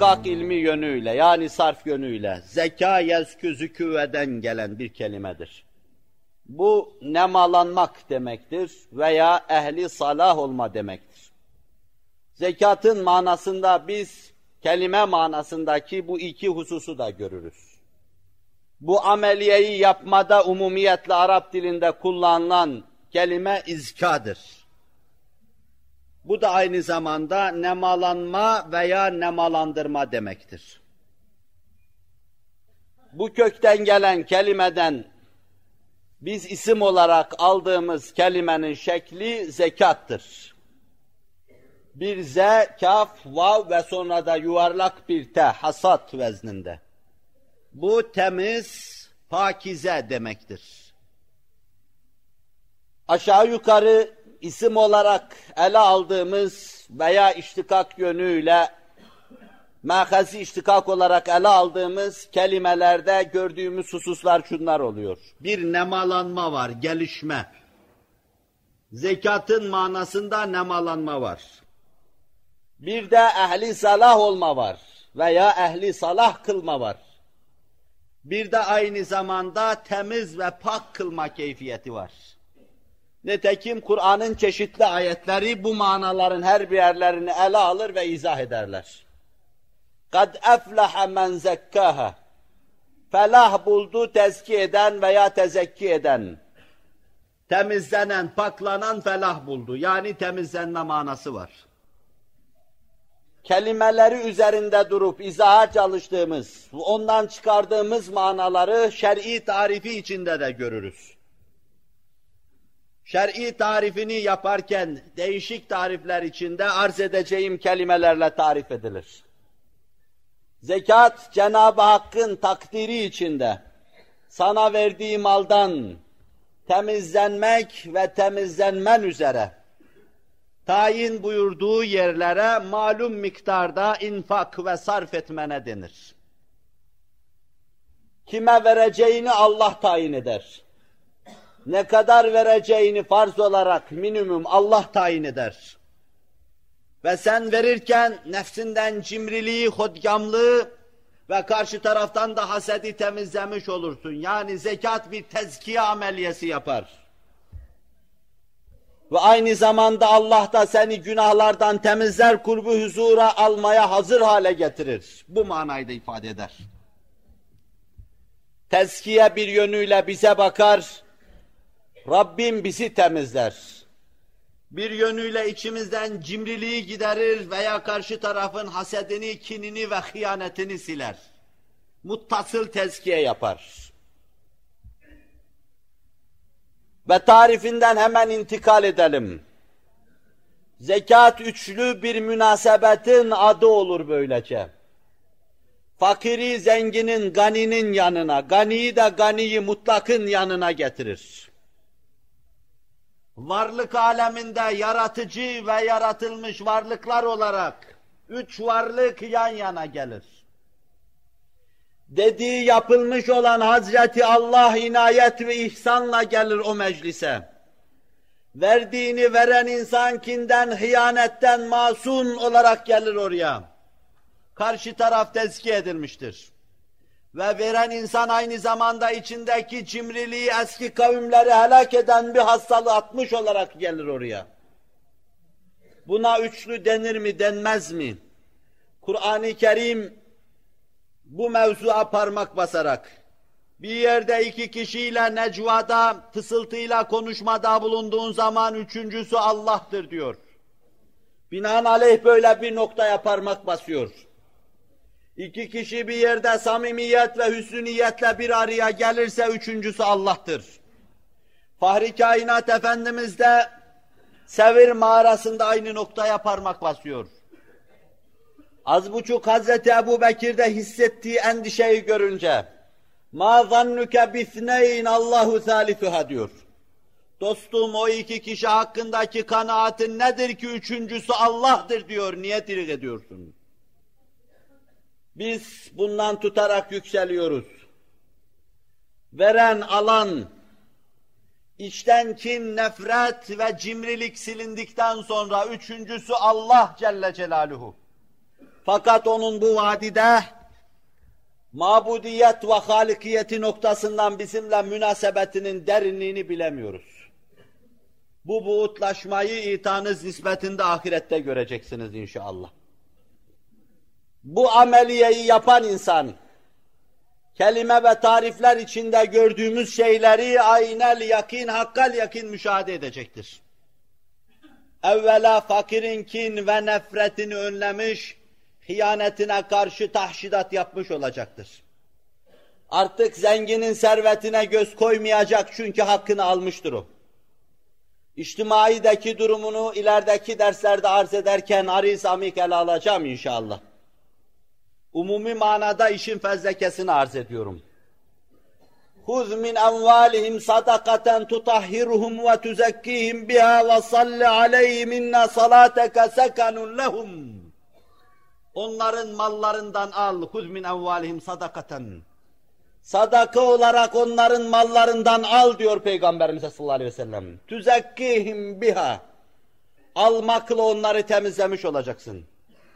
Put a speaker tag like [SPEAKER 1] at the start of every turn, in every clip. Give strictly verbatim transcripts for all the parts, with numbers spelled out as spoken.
[SPEAKER 1] iştikak ilmi yönüyle, yani sarf yönüyle, zeka yezkü züküveden gelen bir kelimedir. Bu nemalanmak demektir veya ehli salah olma demektir. Zekatın manasında biz kelime manasındaki bu iki hususu da görürüz. Bu ameliyeyi yapmada umumiyetle Arap dilinde kullanılan kelime izkadır. Bu da aynı zamanda nemalanma veya nemalandırma demektir. Bu kökten gelen kelimeden biz isim olarak aldığımız kelimenin şekli zekattır. Bir z, kaf, vav ve sonra da yuvarlak bir te, hasat vezninde. Bu temiz, pakize demektir. Aşağı yukarı isim olarak ele aldığımız veya iştikak yönüyle, mehazi iştikak olarak ele aldığımız kelimelerde gördüğümüz hususlar şunlar oluyor. Bir nemalanma var, gelişme. Zekatın manasında nemalanma var. Bir de ehli salah olma var veya ehli salah kılma var. Bir de aynı zamanda temiz ve pak kılma keyfiyeti var. Nitekim Kur'an'ın çeşitli ayetleri bu manaların her bir yerlerini ele alır ve izah ederler. قَدْ اَفْلَحَ مَنْ زَكَّاهَا Felah buldu tezki eden veya tezekki eden. Temizlenen, paklanan felah buldu. Yani temizlenme manası var. Kelimeleri üzerinde durup izaha çalıştığımız, ondan çıkardığımız manaları şer'i tarifi içinde de görürüz. Şer'i tarifini yaparken değişik tarifler içinde arz edeceğim kelimelerle tarif edilir. Zekat, Cenab-ı Hakk'ın takdiri içinde sana verdiği maldan temizlenmek ve temizlenmen üzere tayin buyurduğu yerlere malum miktarda infak ve sarf etmene denir. Kime vereceğini Allah tayin eder. Ne kadar vereceğini farz olarak minimum Allah tayin eder. Ve sen verirken nefsinden cimriliği, hodgamlığı ve karşı taraftan da hasedi temizlemiş olursun. Yani zekat bir tezkiye ameliyesi yapar. Ve aynı zamanda Allah da seni günahlardan temizler, kurbu huzura almaya hazır hale getirir. Bu manayı da ifade eder. Tezkiye bir yönüyle bize bakar, Rabbim bizi temizler. Bir yönüyle içimizden cimriliği giderir veya karşı tarafın hasedini, kinini ve hıyanetini siler. Muttasıl tezkiye yapar. Ve tarifinden hemen intikal edelim. Zekat üçlü bir münasebetin adı olur böylece. Fakiri zenginin, ganinin yanına, ganiyi de ganiyi mutlakın yanına getirir. Varlık aleminde yaratıcı ve yaratılmış varlıklar olarak üç varlık yan yana gelir. Dediği yapılmış olan Hazreti Allah inayet ve ihsanla gelir o meclise. Verdiğini veren insan kinden, hıyanetten masum olarak gelir oraya. Karşı taraf tezkiye edilmiştir. Ve veren insan aynı zamanda içindeki cimriliği, eski kavimleri helak eden bir hastalığı atmış olarak gelir oraya. Buna üçlü denir mi, denmez mi? Kur'an-ı Kerim bu mevzuya parmak basarak, bir yerde iki kişiyle necvada, fısıltıyla konuşmada bulunduğun zaman üçüncüsü Allah'tır diyor. Binaenaleyh böyle bir noktaya parmak basıyor. İki kişi bir yerde samimiyet ve hüsnü niyetle bir araya gelirse üçüncüsü Allah'tır. Fahri Kainat Efendimiz de Sevir mağarasında aynı noktaya parmak basıyor. Az buçuk Hazreti Ebu Bekir'de hissettiği endişeyi görünce مَا ظَنُّكَ بِثْنَيْنَ Allahu ثَالِثُهَا diyor. Dostum o iki kişi hakkındaki kanaatin nedir ki üçüncüsü Allah'tır diyor, niye diri ediyorsun? Biz bundan tutarak yükseliyoruz. Veren, alan, içten kin, nefret ve cimrilik silindikten sonra üçüncüsü Allah Celle Celaluhu. Fakat onun bu vadide mabudiyet ve halikiyeti noktasından bizimle münasebetinin derinliğini bilemiyoruz. Bu buğutlaşmayı itanız nispetinde ahirette göreceksiniz inşallah. Bu ameliyeyi yapan insan, kelime ve tarifler içinde gördüğümüz şeyleri aynel yakin, hakkal yakin müşahede edecektir. Evvela fakirin kin ve nefretini önlemiş, hıyanetine karşı tahşidat yapmış olacaktır. Artık zenginin servetine göz koymayacak çünkü hakkını almıştır o. İçtimaideki durumunu ilerideki derslerde arz ederken ariz amik ele alacağım inşallah. Umumi manada işin fezlekesini arz ediyorum. خُذْ مِنْ أَمْوَالِهِمْ صَدَقَةً تُطَهِّرُهُمْ وَتُزَكِّيهِمْ بِهَا وَصَلِّ عَلَيْهِمْ اِنَّ صَلَاتَكَ سَكَنٌ لَهُمْ. Onların mallarından al. خُذْ مِنْ أَمْوَالِهِمْ صَدَقَةً. Sadaka olarak onların mallarından al diyor Peygamberimiz sallallahu aleyhi ve sellem. تُزَكِّيهِمْ بِهَا. Almakla onları temizlemiş olacaksın.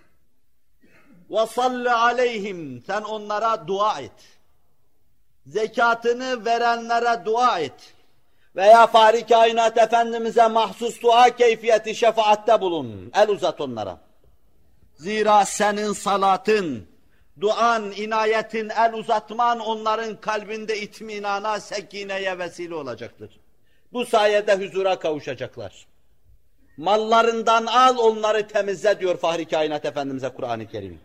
[SPEAKER 1] وَصَلِّ عَلَيْهِمْ. Sen onlara dua et. Zekatını verenlere dua et. Veya Fahri Kainat Efendimiz'e mahsus dua keyfiyeti şefaatte bulun. El uzat onlara. Zira senin salatın, duan, inayetin, el uzatman onların kalbinde itminana, sekineye vesile olacaktır. Bu sayede huzura kavuşacaklar. Mallarından al onları temizle diyor Fahri Kainat Efendimiz'e Kur'an-ı Kerim.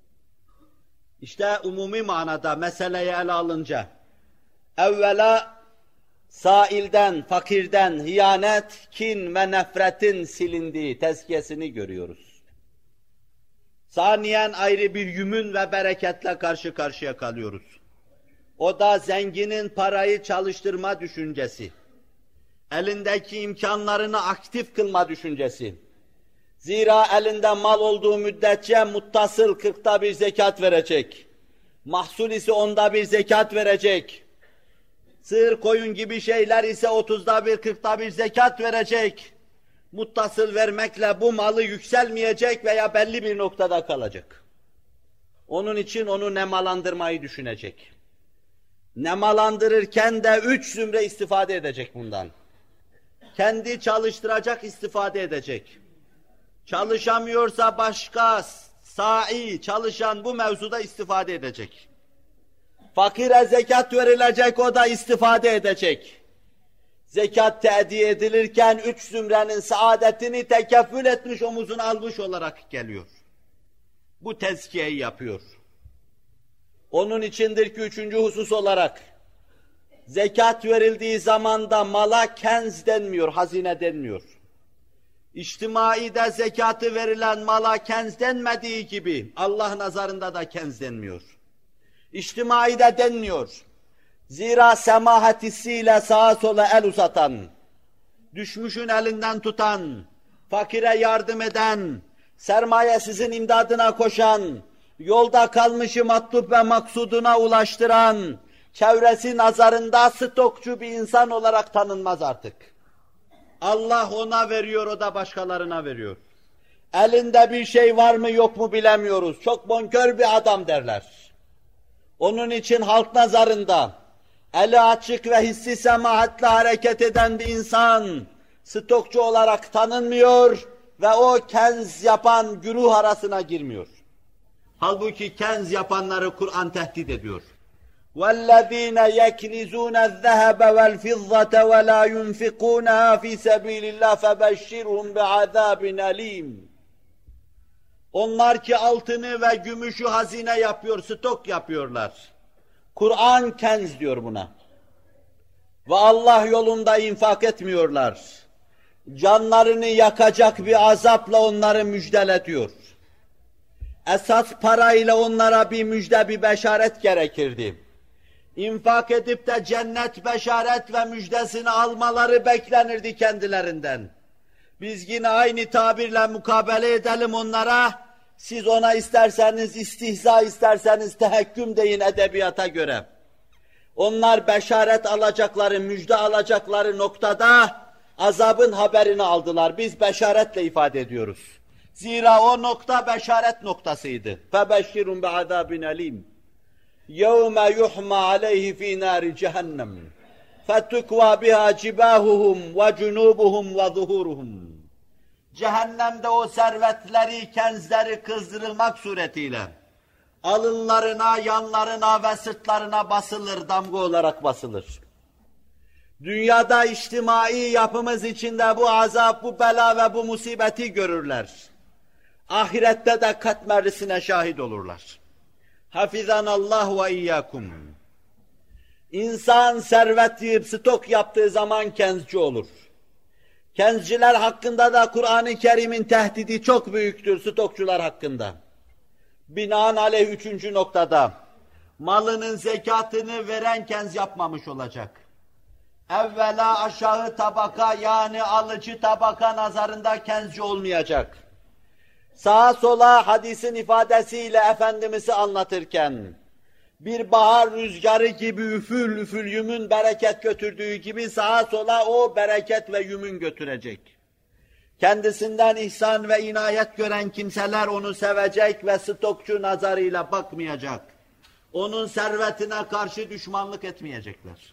[SPEAKER 1] İşte umumi manada meseleyi ele alınca, evvela sailden, fakirden, hıyanet, kin ve nefretin silindiği tezkiyesini görüyoruz. Saniyen ayrı bir yümün ve bereketle karşı karşıya kalıyoruz. O da zenginin parayı çalıştırma düşüncesi, elindeki imkanlarını aktif kılma düşüncesi. Zira elinde mal olduğu müddetçe muttasıl kırkta bir zekat verecek. Mahsul ise onda bir zekat verecek. Sığır, koyun gibi şeyler ise otuzda bir, kırkta bir zekat verecek. Muttasıl vermekle bu malı yükselmeyecek veya belli bir noktada kalacak. Onun için onu nemalandırmayı düşünecek. Nemalandırırken de üç zümre istifade edecek bundan. Kendi çalıştıracak, istifade edecek. Çalışamıyorsa başka sa'i, çalışan bu mevzuda istifade edecek. Fakire zekat verilecek, o da istifade edecek. Zekat te'diye edilirken üç zümrenin saadetini tekeffül etmiş, omuzuna almış olarak geliyor. Bu tezkiyeyi yapıyor. Onun içindir ki üçüncü husus olarak, zekat verildiği zaman da mala kenz denmiyor, hazine denmiyor. İçtimaide zekatı verilen mala kenz denmediği gibi Allah nazarında da kenz denmiyor. İçtimaide denmiyor. Zira semahat hissiyle sağa sola el uzatan, düşmüşün elinden tutan, fakire yardım eden, sermayesizin imdadına koşan, yolda kalmışı matlup ve maksuduna ulaştıran, çevresi nazarında stokçu bir insan olarak tanınmaz artık. Allah ona veriyor, o da başkalarına veriyor. Elinde bir şey var mı yok mu bilemiyoruz. Çok bonkör bir adam derler. Onun için halk nazarında eli açık ve hissi semahatle hareket eden bir insan stokçu olarak tanınmıyor ve o kenz yapan güruh arasına girmiyor. Halbuki kenz yapanları Kur'an tehdit ediyor. وَالَّذ۪ينَ يَكْنِزُونَ الذَّهَبَ وَالْفِضَّةَ وَلَا يُنْفِقُونَهَا فِي سَب۪يلِ اللّٰهِ فَبَشِّرْهُمْ بِعَذَابٍ أَل۪يمٍ. Onlar ki altını ve gümüşü hazine yapıyor, stok yapıyorlar. Kur'an kenz diyor buna. Ve Allah yolunda infak etmiyorlar. Canlarını yakacak bir azapla onları müjdele diyor. Esas parayla onlara bir müjde, bir beşaret gerekirdi. İnfak edip de cennet beşaret ve müjdesini almaları beklenirdi kendilerinden. Biz yine aynı tabirle mukabele edelim onlara. Siz ona isterseniz istihza, isterseniz tehekküm deyin edebiyata göre. Onlar beşaret alacakları, müjde alacakları noktada azabın haberini aldılar. Biz beşaretle ifade ediyoruz. Zira o nokta beşaret noktasıydı. فَبَشِّرُمْ بِعَذَابٍ أَلِيمٍ يَوْمَ يُحْمَى عَلَيْهِ ف۪ي نَارِ جَهَنَّمٍ فَتُكْوَى بِهَا جِبَاهُهُمْ وَجُنُوبُهُمْ وَظُهُورُهُمْ Cehennemde o servetleri, kenzleri kızdırılmak suretiyle alınlarına, yanlarına ve sırtlarına basılır, damga olarak basılır. Dünyada içtimai yapımız içinde bu azap, bu bela ve bu musibeti görürler. Ahirette de katmerlisine şahit olurlar. Hafizanallah ve iyyakum. İnsan servet yiyip stok yaptığı zaman kenzci olur. Kenzciler hakkında da Kur'an-ı Kerim'in tehdidi çok büyüktür stokçular hakkında. Binaenaleyh üçüncü noktada malının zekatını veren kenz yapmamış olacak. Evvela aşağı tabaka yani alıcı tabaka nazarında kenzci olmayacak. Sağa sola hadisin ifadesiyle Efendimiz'i anlatırken bir bahar rüzgarı gibi üfül üfül yümün bereket götürdüğü gibi sağa sola o bereket ve yümün götürecek. Kendisinden ihsan ve inayet gören kimseler onu sevecek ve stokçu nazarıyla bakmayacak. Onun servetine karşı düşmanlık etmeyecekler.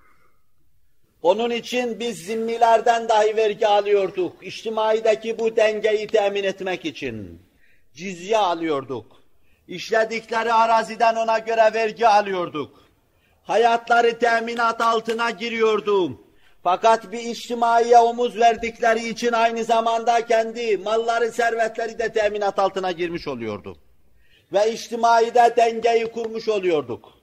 [SPEAKER 1] Onun için biz zimmilerden dahi vergi alıyorduk. İçtimaideki bu dengeyi temin etmek için. Cizye alıyorduk. İşledikleri araziden ona göre vergi alıyorduk. Hayatları teminat altına giriyordu. Fakat bir içtimaiye omuz verdikleri için aynı zamanda kendi malları, servetleri de teminat altına girmiş oluyordu. Ve içtimaide dengeyi kurmuş oluyorduk.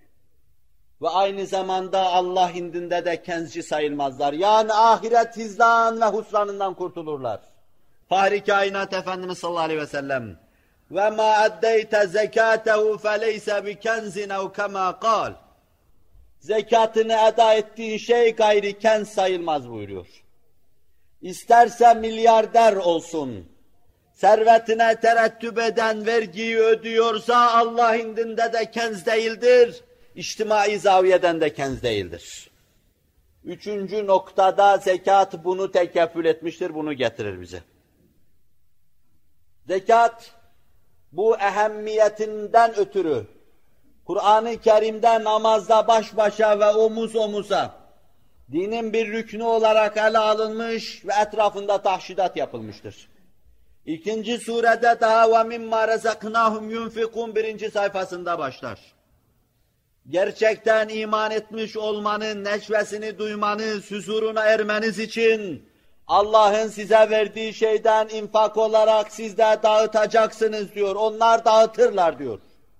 [SPEAKER 1] Ve aynı zamanda Allah indinde de kenzci sayılmazlar. Yani ahiret hizlan ve husranından kurtulurlar. Fahri kainat Efendimiz sallallahu aleyhi ve sellem وَمَا أَدَّيْتَ زَكَاتَهُ فَلَيْسَ بِكَنْزٍ اَوْ كَمَا قَالٍ Zekatını eda ettiğin şey gayri kenz sayılmaz buyuruyor. İsterse milyarder olsun, servetine terettüp eden vergiyi ödüyorsa Allah indinde de kenz değildir, içtimai zaviyeden de kenz değildir. Üçüncü noktada zekat bunu tekeffül etmiştir, bunu getirir bize. Zekat, bu ehemmiyetinden ötürü, Kur'an-ı Kerim'de namazda baş başa ve omuz omuza, dinin bir rüknü olarak ele alınmış ve etrafında tahşidat yapılmıştır. İkinci surede daha وَمِمَّا رَزَقْنَاهُمْ يُنْفِقُونَ birinci sayfasında başlar. Gerçekten iman etmiş olmanın neşvesini duymanız, huzuruna ermeniz için Allah'ın size verdiği şeyden infak olarak siz de dağıtacaksınız diyor. Onlar dağıtırlar diyor.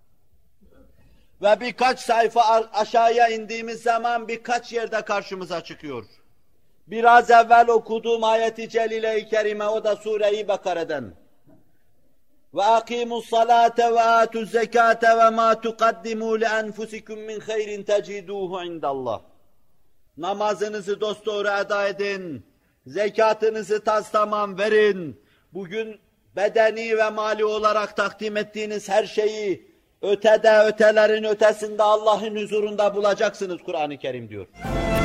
[SPEAKER 1] Ve birkaç sayfa aşağıya indiğimiz zaman birkaç yerde karşımıza çıkıyor. Biraz evvel okuduğum ayet-i celile-i kerime, o da Sure-i Bakara'dan. وَاَقِيمُوا الصَّلَاةَ وَآتُوا الزَّكَاةَ وَمَا تُقَدِّمُوا لِأَنْفُسِكُمْ مِنْ خَيْرٍ تَجِدُوهُ عِنْدَ اللّٰهِ Namazınızı dosdoğru eda edin, zekatınızı tastamam verin. Bugün bedeni ve mali olarak takdim ettiğiniz her şeyi ötede, ötelerin ötesinde Allah'ın huzurunda bulacaksınız Kur'an-ı Kerim diyor.